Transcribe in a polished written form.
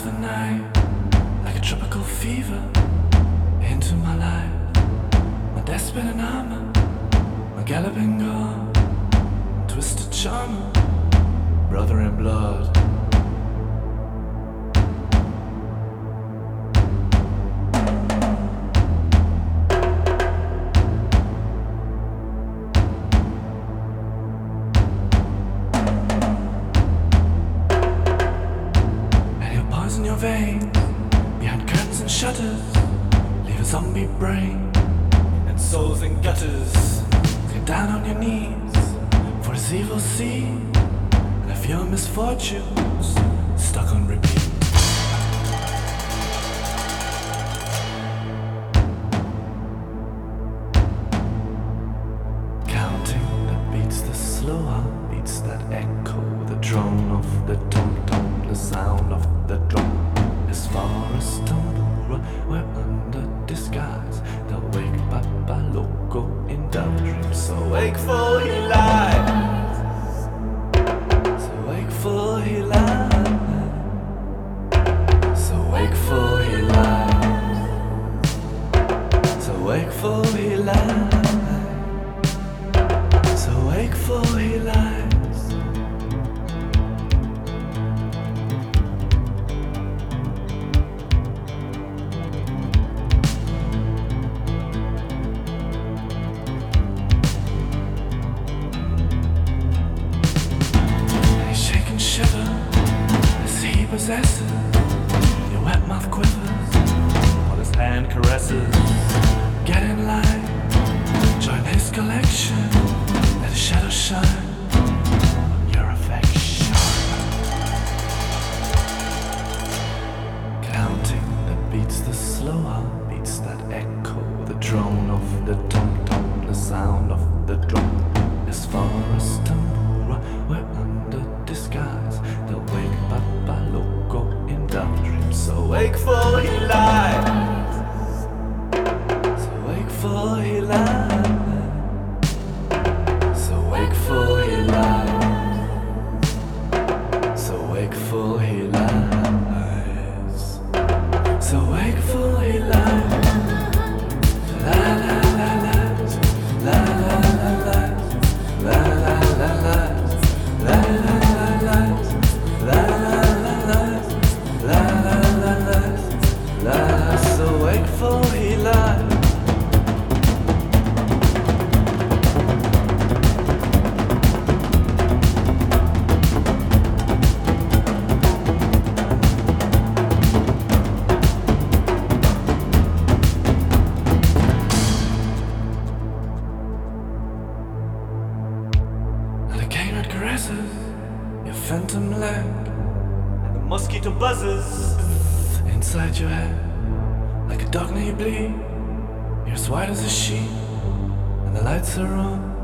the night like a tropical fever into my life. My desperate in armor, my galloping god, twisted charmer, brother in blood. In your veins, behind curtains and shutters, leave a zombie brain and souls in gutters. Get down on your knees for his evil seed, and if your misfortunes stuck on repeat. Counting the beats, the slow heartbeats that echo, the drone of the tom-tom, the sound of the drum. As far as Tambura, we're under disguise. They'll wake Papa Loco in doubt dreams. So wakeful he lies. So wakeful he lies. So wakeful he lies. So wakeful he lies. So wakeful he lies. Possesses your wet mouth quivers while his hand caresses. Get in line, join his collection. Let his shadow shine on your affection. Counting the beats, the slow heartbeats that echo, the drone of the tom-tom, the sound of the drum. As far as Tambura, we're under disguise. They'll wake Papa Loco in dark dreams. So wakeful he lies. So wakeful he lies. So wakeful he lies. So wakeful he lies. So wakeful he lies. La la la la. La la la la. La la la la. La la la la. La la la la. La la la la. La. So wakeful he lies. And the canine caresses your phantom leg, and the mosquito buzzes inside your head. Like a dog now you bleed, you're as white as a sheet, and the lights are on.